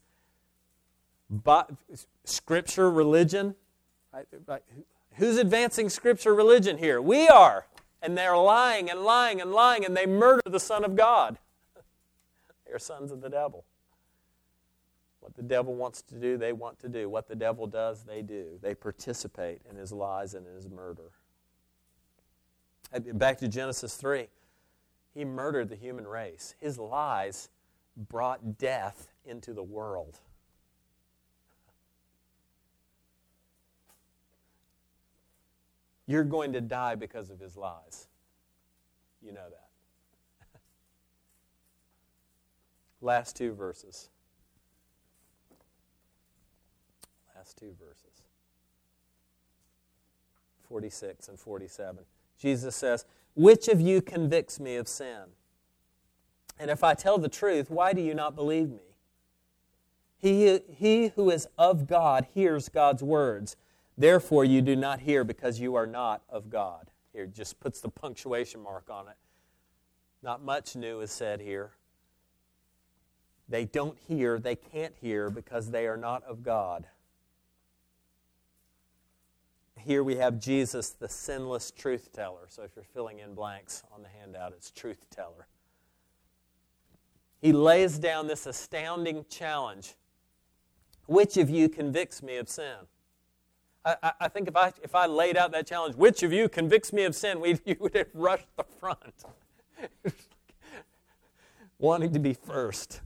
Scripture religion. Right? Who's advancing Scripture religion here? We are. And they're lying and lying and lying, and they murder the Son of God. They're sons of the devil. What the devil wants to do, they want to do. What the devil does, they do. They participate in his lies and in his murder. Back to Genesis 3. He murdered the human race. His lies brought death into the world. You're going to die because of his lies. You know that. Last two verses. 46 and 47. Jesus says, "Which of you convicts me of sin? And if I tell the truth, why do you not believe me? He who is of God hears God's words. Therefore you do not hear because you are not of God." Here, just puts the punctuation mark on it. Not much new is said here. They don't hear, they can't hear because they are not of God. Here we have Jesus, the sinless truth teller. So if you're filling in blanks on the handout, it's truth teller. He lays down this astounding challenge. Which of you convicts me of sin? I think if I laid out that challenge, which of you convicts me of sin, you would have rushed the front. Wanting to be first.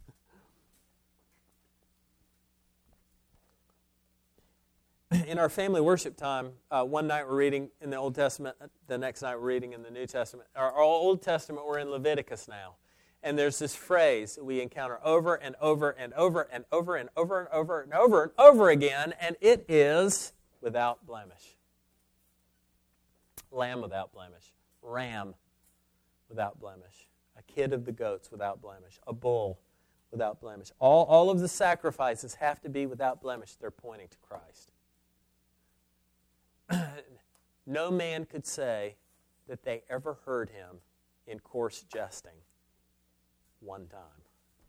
In our family worship time, one night we're reading in the Old Testament, the next night we're reading in the New Testament. Our Old Testament, we're in Leviticus now. And there's this phrase that we encounter over and over and over and over and over and over and over and over again, and it is without blemish. Lamb without blemish. Ram without blemish. A kid of the goats without blemish. A bull without blemish. All of the sacrifices have to be without blemish. They're pointing to Christ. No man could say that they ever heard him in coarse jesting one time,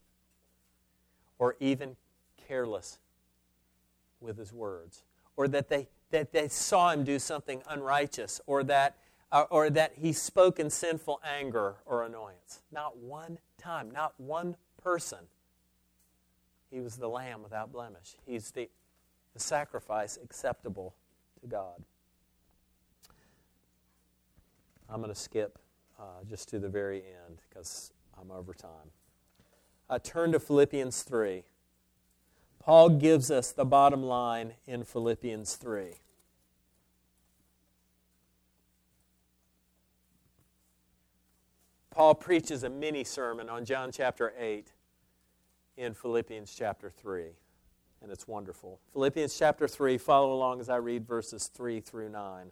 or even careless with his words, or that they saw him do something unrighteous, or that he spoke in sinful anger or annoyance. Not one time, not one person. He was the Lamb without blemish. He's the sacrifice acceptable to God. I'm going to skip just to the very end because I'm over time. Turn to Philippians 3. Paul gives us the bottom line in Philippians 3. Paul preaches a mini sermon on John chapter 8 in Philippians chapter 3. and it's wonderful. Philippians chapter 3, follow along as I read verses 3 through 9.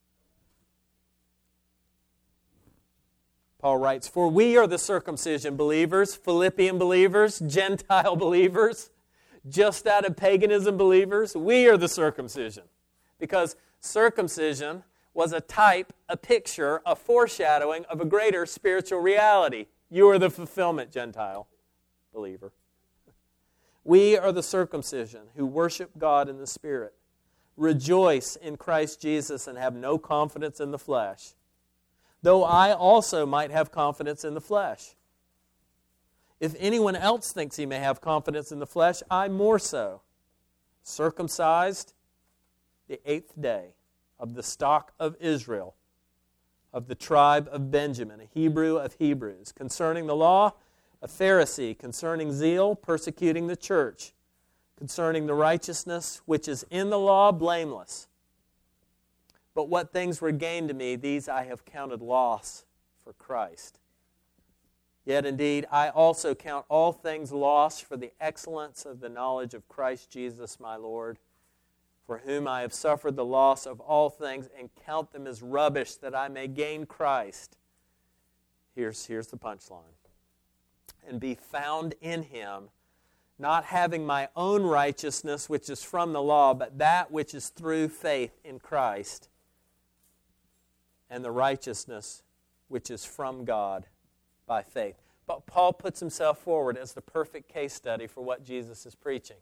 Paul writes, "For we are the circumcision believers, Philippian believers, Gentile believers, just out of paganism believers. We are the circumcision." Because circumcision was a type, a picture, a foreshadowing of a greater spiritual reality. You are the fulfillment, Gentile believer. We are the circumcision who worship God in the Spirit, rejoice in Christ Jesus, and have no confidence in the flesh, though I also might have confidence in the flesh. If anyone else thinks he may have confidence in the flesh, I more so. Circumcised the 8th day, of the stock of Israel, of the tribe of Benjamin, a Hebrew of Hebrews, concerning the law, a Pharisee, concerning zeal, persecuting the church, concerning the righteousness which is in the law, blameless. But what things were gained to me, these I have counted loss for Christ. Yet indeed, I also count all things loss for the excellence of the knowledge of Christ Jesus my Lord, for whom I have suffered the loss of all things and count them as rubbish that I may gain Christ. Here's the punchline. And be found in Him, not having my own righteousness which is from the law, but that which is through faith in Christ, and the righteousness which is from God by faith. But Paul puts himself forward as the perfect case study for what Jesus is preaching.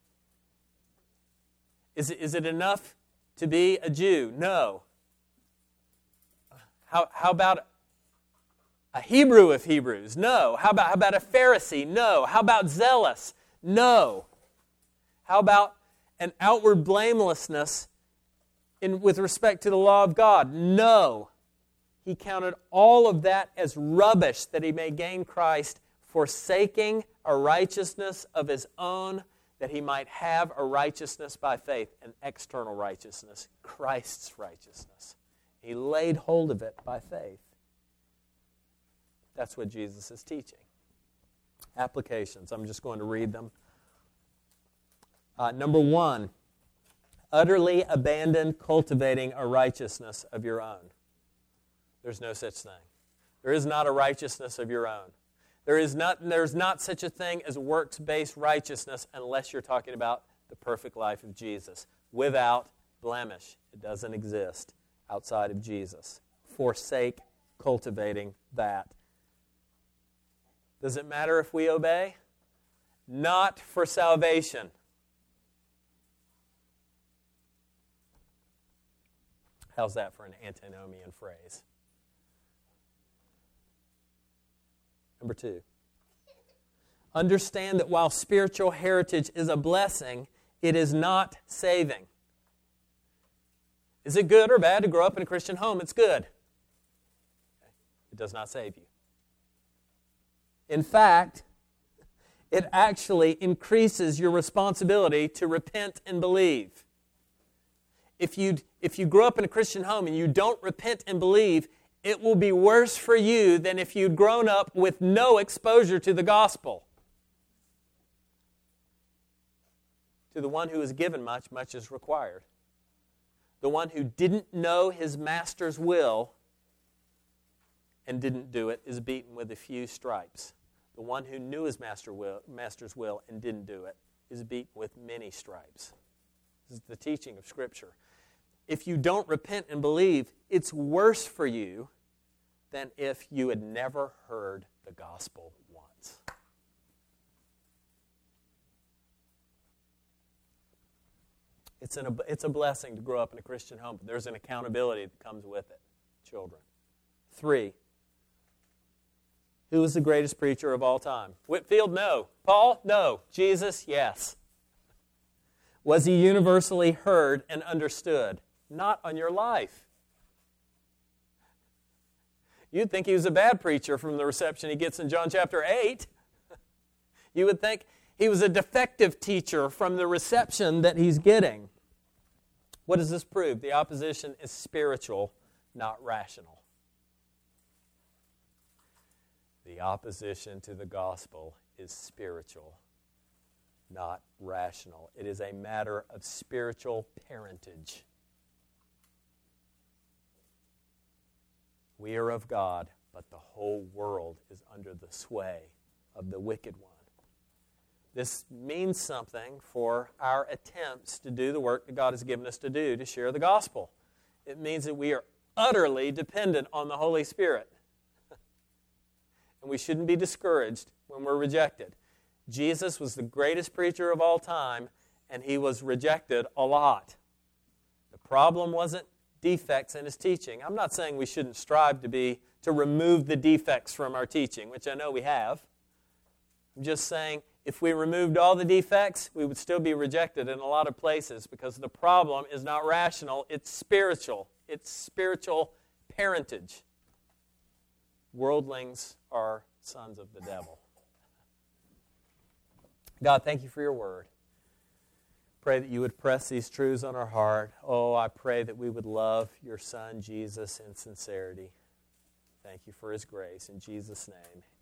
Is it enough to be a Jew? No. How about a Hebrew of Hebrews? No. How about a Pharisee? No. How about zealous? No. How about an outward blamelessness with respect to the law of God? No. He counted all of that as rubbish that he may gain Christ, forsaking a righteousness of his own, that he might have a righteousness by faith, an external righteousness, Christ's righteousness. He laid hold of it by faith. That's what Jesus is teaching. Applications. I'm just going to read them. Number 1, utterly abandon cultivating a righteousness of your own. There's no such thing. There is not a righteousness of your own. There's not such a thing as works-based righteousness unless you're talking about the perfect life of Jesus. Without blemish. It doesn't exist outside of Jesus. Forsake cultivating that. Does it matter if we obey? Not for salvation. How's that for an antinomian phrase? Number 2, understand that while spiritual heritage is a blessing, it is not saving. Is it good or bad to grow up in a Christian home? It's good. It does not save you. In fact, it actually increases your responsibility to repent and believe. If you grow up in a Christian home and you don't repent and believe, it will be worse for you than if you'd grown up with no exposure to the gospel. To the one who is given much, much is required. The one who didn't know his master's will and didn't do it is beaten with a few stripes. The one who knew his master's will and didn't do it is beaten with many stripes. This is the teaching of Scripture. If you don't repent and believe, it's worse for you than if you had never heard the gospel once. It's a blessing to grow up in a Christian home, but there's an accountability that comes with it. Children. 3, who was the greatest preacher of all time? Whitfield? No. Paul? No. Jesus? Yes. Was he universally heard and understood? Not on your life. You'd think he was a bad preacher from the reception he gets in John chapter 8. You would think he was a defective teacher from the reception that he's getting. What does this prove? The opposition is spiritual, not rational. The opposition to the gospel is spiritual, not rational. It is a matter of spiritual parentage. We are of God, but the whole world is under the sway of the wicked one. This means something for our attempts to do the work that God has given us to do, to share the gospel. It means that we are utterly dependent on the Holy Spirit. And we shouldn't be discouraged when we're rejected. Jesus was the greatest preacher of all time, and he was rejected a lot. The problem wasn't defects in his teaching. I'm not saying we shouldn't strive to remove the defects from our teaching, which I know we have. I'm just saying if we removed all the defects, we would still be rejected in a lot of places because the problem is not rational, it's spiritual. It's spiritual parentage. Worldlings are sons of the devil. God, thank you for your word. Pray that you would press these truths on our heart. Oh, I pray that we would love your Son, Jesus, in sincerity. Thank you for his grace. In Jesus' name,